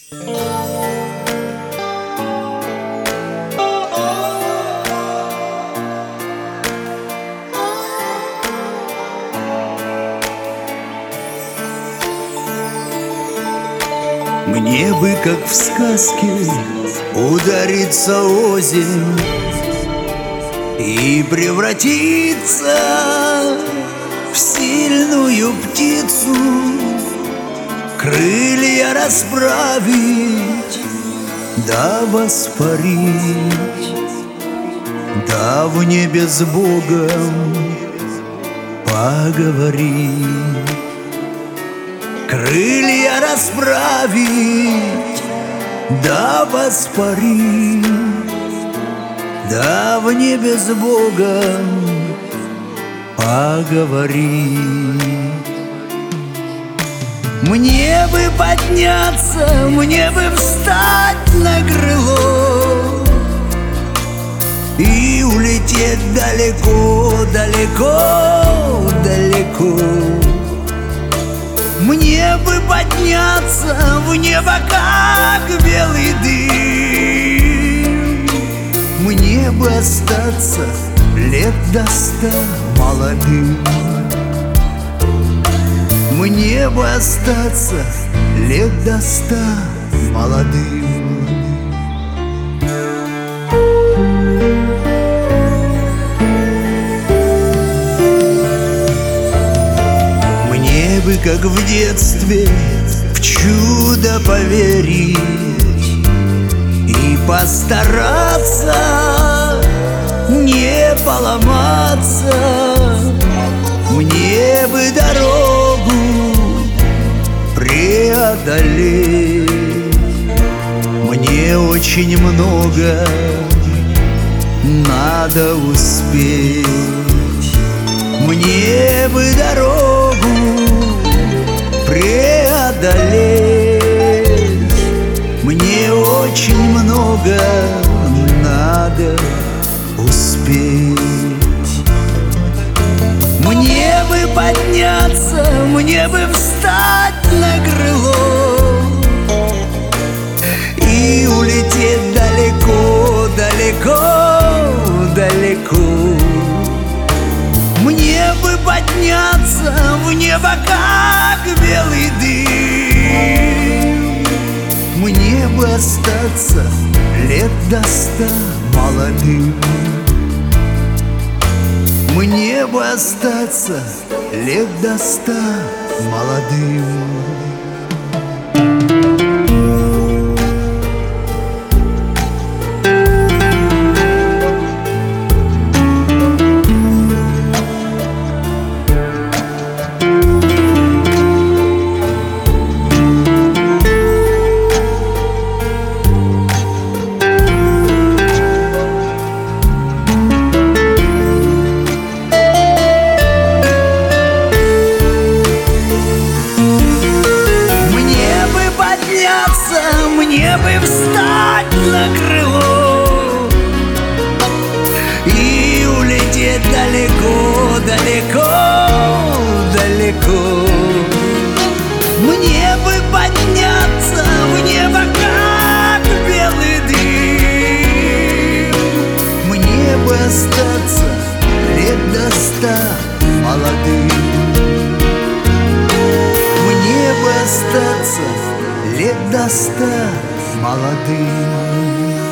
Мне бы, как в сказке, удариться озимь и превратиться в сильную птицу, крылья расправить, да воспарить, да в небе с Богом поговорить. Крылья расправить, да воспарить, да в небе с Богом поговорить. Мне бы подняться, мне бы встать на крыло и улететь далеко, далеко, далеко. Мне бы подняться в небо, как белый дым. Мне бы остаться лет до 100 молодым. Мне бы остаться лет до 100 молодым. Мне бы, как в детстве, в чудо поверить и постараться не поломаться. Мне бы дорогу преодолеть. Мне очень много надо успеть. Мне бы дорогу преодолеть. Мне очень много надо успеть. Мне бы подняться, мне бы встать на крыло и улететь далеко, далеко, далеко. Мне бы подняться в небо, как белый дым. Мне бы остаться лет до 100 молодым. Мне бы остаться лет до 100 молодым. Мне бы встать на крыло и улететь далеко, далеко, далеко. Мне бы подняться в небо, как белый дым. Мне бы остаться лет до 100 молодым. Мне бы остаться лет до 100 молодым.